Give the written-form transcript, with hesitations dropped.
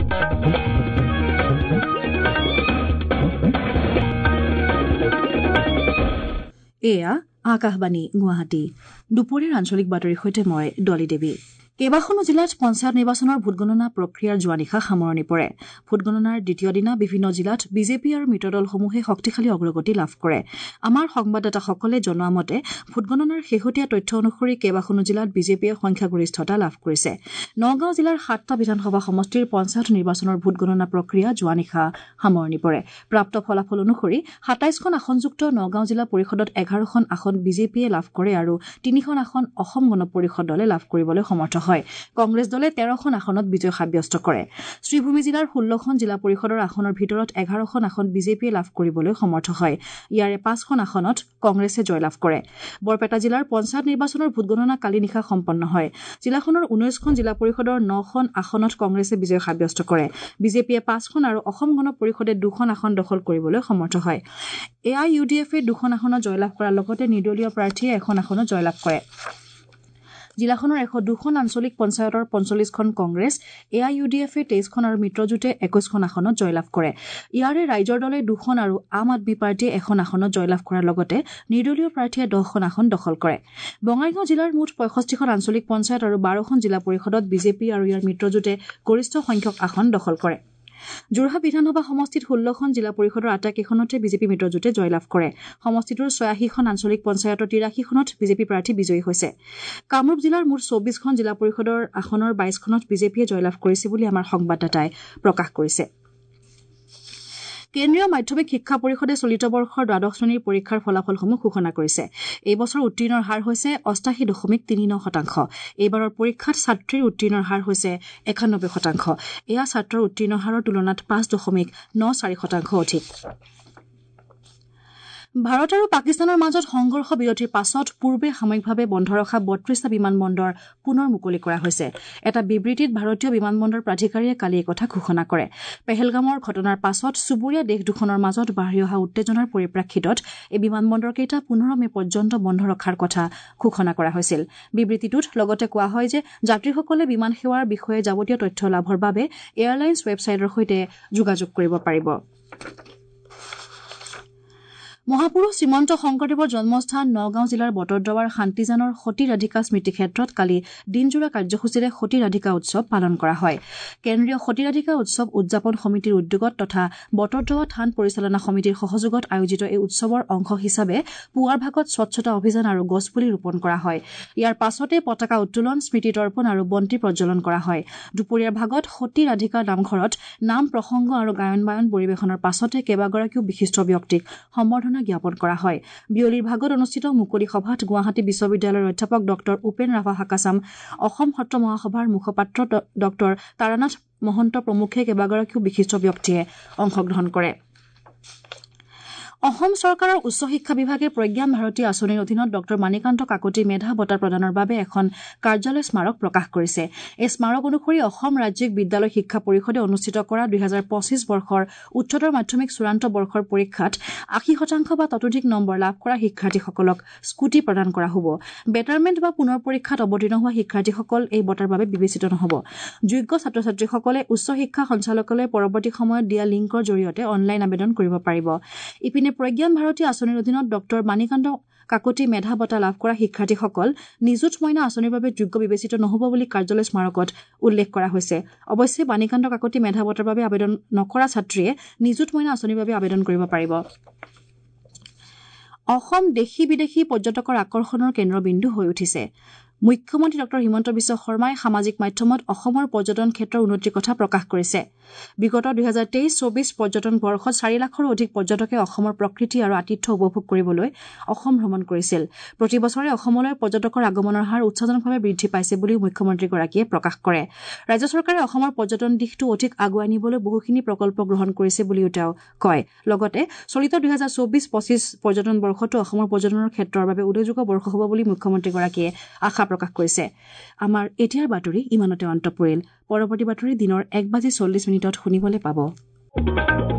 এয়া আকাশবাণী গুৱাহাটী দুপৰীয়াৰ আঞ্চলিক বাতৰিৰ সৈতে মই ডলি দেৱী। কেইবাখনো জিলাত পঞ্চায়ত নিৰ্বাচনৰ ভোটগণনা প্ৰক্ৰিয়াৰ যোৱা নিশা সামৰণি পৰে। ভোটগণনাৰ দ্বিতীয় দিনা বিভিন্ন জিলাত বিজেপি আৰু মিত্ৰদলসমূহে শক্তিশালী অগ্ৰগতি লাভ কৰে। আমাৰ সংবাদদাতাসকলে জনোৱা মতে ভোটগণনাৰ শেহতীয়া তথ্য অনুসৰি কেইবাখনো জিলাত বিজেপিয়ে সংখ্যাগৰিষ্ঠতা লাভ কৰিছে। নগাঁও জিলাৰ 7টা বিধানসভা সমষ্টিৰ পঞ্চায়ত নিৰ্বাচনৰ ভোটগণনা প্ৰক্ৰিয়া যোৱা নিশা সামৰণি পৰে। প্ৰাপ্ত ফলাফল অনুসৰি 27খন আসনযুক্ত নগাঁও জিলা পৰিষদত 11খন আসন বিজেপিয়ে লাভ কৰে আৰু 3খন আসন অসম গণ পৰিষদ দলে লাভ কৰিবলৈ সমৰ্থ হয়। কংগ্ৰেছ দলে 13খন আসনত বিজয় সাব্যস্ত কৰে। শ্ৰীভূমি জিলাৰ 16খন জিলা পৰিষদৰ আসনৰ ভিতৰত 11খন আসন বিজেপিয়ে লাভ কৰিবলৈ সমৰ্থ হয়। ইয়াৰে 5খন আসনত কংগ্ৰেছে জয়লাভ কৰে। বৰপেটা জিলাৰ পঞ্চায়ত নিৰ্বাচনৰ ভোটগণনা কালি নিশা সম্পন্ন হয়। জিলাখনৰ 19খন জিলা পৰিষদৰ 9খন আসনত কংগ্ৰেছে বিজয় সাব্যস্ত কৰে। বিজেপিয়ে 5খন আৰু অসম গণ পৰিষদে 2খন আসন দখল কৰিবলৈ সমৰ্থ হয়। AIUDFে 2খন আসনত জয়লাভ কৰাৰ লগতে নিৰ্দলীয় প্ৰাৰ্থীয়ে 1খন আসনত জয়লাভ কৰে। জিলাখনৰ 102খন আঞ্চলিক পঞ্চায়তৰ 45খন কংগ্ৰেছ, AIUDFে 23খন আৰু মিত্ৰজোঁটে 21খন আসনত জয়লাভ কৰে। ইয়াৰে ৰাইজৰ দলে 2খন আৰু আম আদমী পাৰ্টীয়ে 1খন আসনত জয়লাভ কৰাৰ লগতে নিৰ্দলীয় প্ৰাৰ্থীয়ে 10খন আসন দখল কৰে। বঙাইগাঁও জিলাৰ মুঠ 65খন আঞ্চলিক পঞ্চায়ত আৰু 12খন জিলা পৰিষদত বিজেপি আৰু ইয়াৰ মিত্ৰজোঁটে গৰিষ্ঠ সংখ্যক আসন দখল কৰে। যোৰহাট বিধানসভা সমষ্টিত 16খন জিলা পৰিষদৰ আটাইকেইখনতে বিজেপি মিত্ৰজোঁটে জয়লাভ কৰে। সমষ্টিটোৰ 86খন আঞ্চলিক পঞ্চায়তৰ 83খনত বিজেপি প্ৰাৰ্থী বিজয়ী হৈছে। কামৰূপ জিলাৰ মুঠ 24খন জিলা পৰিষদৰ আসনৰ 22খনত বিজেপিয়ে জয়লাভ কৰিছে বুলি আমাৰ সংবাদদাতাই প্ৰকাশ কৰিছে। কেন্দ্ৰীয় মাধ্যমিক শিক্ষা পৰিষদে চলিত বৰ্ষৰ দ্বাদশ শ্ৰেণীৰ পৰীক্ষাৰ ফলাফলসমূহ ঘোষণা কৰিছে। এই বছৰ উত্তীৰ্ণৰ হাৰ হৈছে 88.39%। এইবাৰৰ পৰীক্ষাত ছাত্ৰীৰ উত্তীৰ্ণৰ হাৰ হৈছে 91%। এয়া ছাত্ৰৰ উত্তীৰ্ণ হাৰৰ তুলনাত 5.94% অধিক। ভাৰত আৰু পাকিস্তানৰ মাজত সংঘৰ্ষ বিৰতিৰ পাছত পূৰ্বে সাময়িকভাৱে বন্ধ ৰখা 32টা বিমানবন্দৰ পুনৰ মুকলি কৰা হৈছে। এটা বিবৃতিত ভাৰতীয় বিমানবন্দৰ প্ৰাধিকাৰীয়ে কালি এই কথা ঘোষণা কৰে। পেহেলগামৰ ঘটনাৰ পাছত চুবুৰীয়া দেশ দুখনৰ মাজত বাঢ়ি অহা উত্তেজনাৰ পৰিপ্ৰেক্ষিতত এই বিমানবন্দৰকেইটা 15 মে পৰ্যন্ত বন্ধ ৰখাৰ কথা ঘোষণা কৰা হৈছিল। বিবৃতিটোত লগতে কোৱা হয় যে যাত্ৰীসকলে বিমান সেৱাৰ বিষয়ে যাৱতীয় তথ্য লাভৰ বাবে এয়াৰলাইন্স ৱেবছাইটৰ সৈতে যোগাযোগ কৰিব পাৰিব। মহাপুৰুষ শ্ৰীমন্ত শংকৰদেৱৰ জন্মস্থান নগাঁও জিলাৰ বটদ্ৰৱাৰ শান্তিজানৰ সতী ৰাধিকা স্মৃতি ক্ষেত্ৰত কালি দিনজোৰা কাৰ্যসূচীৰে সতী ৰাধিকা উৎসৱ পালন কৰা হয়। কেন্দ্ৰীয় সতী ৰাধিকা উৎসৱ উদযাপন সমিতিৰ উদ্যোগত তথা বটদ্ৰৱা থান পৰিচালনা সমিতিৰ সহযোগত আয়োজিত এই উৎসৱৰ অংশ হিচাপে পুৱাৰ ভাগত স্বচ্ছতা অভিযান আৰু গছপুলি ৰোপণ কৰা হয়। ইয়াৰ পাছতে পতাকা উত্তোলন, স্মৃতি তৰ্পণ আৰু বন্তি প্ৰজ্বলন কৰা হয়। দুপৰীয়াৰ ভাগত সতী ৰাধিকা নামঘৰত নাম প্ৰসংগ আৰু গায়ন বায়ন পৰিৱেশনৰ পাছতে কেইবাগৰাকীও বিশিষ্ট ব্যক্তিক সম্বৰ্ধনা জ্ঞাপন কৰা হয়। বিয়লিৰ ভাগত অনুষ্ঠিত মুকলি সভাত গুৱাহাটী বিশ্ববিদ্যালয়ৰ অধ্যাপক ডক্টৰ উপেন ৰাভা হাকাচাম, অসম সত্ৰ মহাসভাৰ মুখপাত্ৰ ডক্টৰ তাৰানাথ মহন্ত প্ৰমুখ্যে কেইবাগৰাকীও বিশিষ্ট ব্যক্তিয়ে অংশগ্ৰহণ কৰে। অসম চৰকাৰৰ উচ্চ শিক্ষা বিভাগে প্ৰজ্ঞান ভাৰতী আঁচনিৰ অধীনত ডক্টৰ মাণিকান্ত কাকতি মেধা বঁটা প্ৰদানৰ বাবে এখন কাৰ্যালয় স্মাৰক প্ৰকাশ কৰিছে। এই স্মাৰক অনুসৰি অসম ৰাজ্যিক বিদ্যালয় শিক্ষা পৰিষদে অনুষ্ঠিত কৰা 2025 বৰ্ষৰ উচ্চতৰ মাধ্যমিক চূড়ান্ত বৰ্ষৰ পৰীক্ষাত 80% বা ততোধিক নম্বৰ লাভ কৰা শিক্ষাৰ্থীসকলক স্কুটি প্ৰদান কৰা হ'ব। বেটাৰমেণ্ট বা পুনৰ পৰীক্ষাত অৱতীৰ্ণ হোৱা শিক্ষাৰ্থীসকল এই বঁটাৰ বাবে বিবেচিত নহ'ব। যোগ্য ছাত্ৰ ছাত্ৰীসকলে উচ্চ শিক্ষা সঞ্চালকালয়ে পৰৱৰ্তী সময়ত দিয়া লিংকৰ জৰিয়তে অনলাইন আবেদন কৰিব পাৰিব। ইপিনে প্ৰজ্ঞান ভাৰতী আঁচনিৰ অধীনত ডক্টৰ মাণিকান্ত কাকতি মেধা বঁটা লাভ কৰা শিক্ষাৰ্থীসকল নিযুত মইনা আঁচনিৰ বাবে যোগ্য বিবেচিত নহ'ব বুলি কাৰ্যালয় স্মাৰকত উল্লেখ কৰা হৈছে। অৱশ্যে মাণিকান্ত কাকতি মেধা বঁটাৰ বাবে আবেদন নকৰা ছাত্ৰীয়ে নিযুত মইনা আঁচনিৰ বাবে আবেদন কৰিব পাৰিব। অসম দেশী বিদেশী পৰ্যটকৰ আকৰ্ষণৰ কেন্দ্ৰবিন্দু হৈ উঠিছে। মুখ্যমন্ত্ৰী ডক্টৰ হিমন্ত বিশ্ব শৰ্মাই সামাজিক মাধ্যমত অসমৰ পৰ্যটন ক্ষেত্ৰৰ উন্নতিৰ কথা প্ৰকাশ কৰিছে। বিগত 2023-24 পৰ্যটন বৰ্ষত 4 লাখৰো অধিক পৰ্যটকে অসমৰ প্ৰকৃতি আৰু আতিথ্য উপভোগ কৰিবলৈ অসম ভ্ৰমণ কৰিছিল। প্ৰতি বছৰে অসমলৈ পৰ্যটকৰ আগমনৰ হাৰ উৎসাহজনকভাৱে বৃদ্ধি পাইছে বুলিও মুখ্যমন্ত্ৰীগৰাকীয়ে প্ৰকাশ কৰে। ৰাজ্য চৰকাৰে অসমৰ পৰ্যটন দিশটো অধিক আগুৱাই নিবলৈ বহুখিনি প্ৰকল্প গ্ৰহণ কৰিছে বুলিও তেওঁ কয়। লগতে চলিত 2024-25 পৰ্যটন বৰ্ষটো অসমৰ পৰ্যটনৰ ক্ষেত্ৰৰ বাবে উল্লেখযোগ্য বৰ্ষ হ'ব বুলি মুখ্যমন্ত্ৰীগৰাকীয়ে আশা প্ৰকাশ কৰিছে। আমাৰ এতিয়াৰ বাতৰি ইমানতে অন্ত পৰিল। পৰৱৰ্তী বাতৰি দিনৰ 1:40 শুনিবলৈ পাব।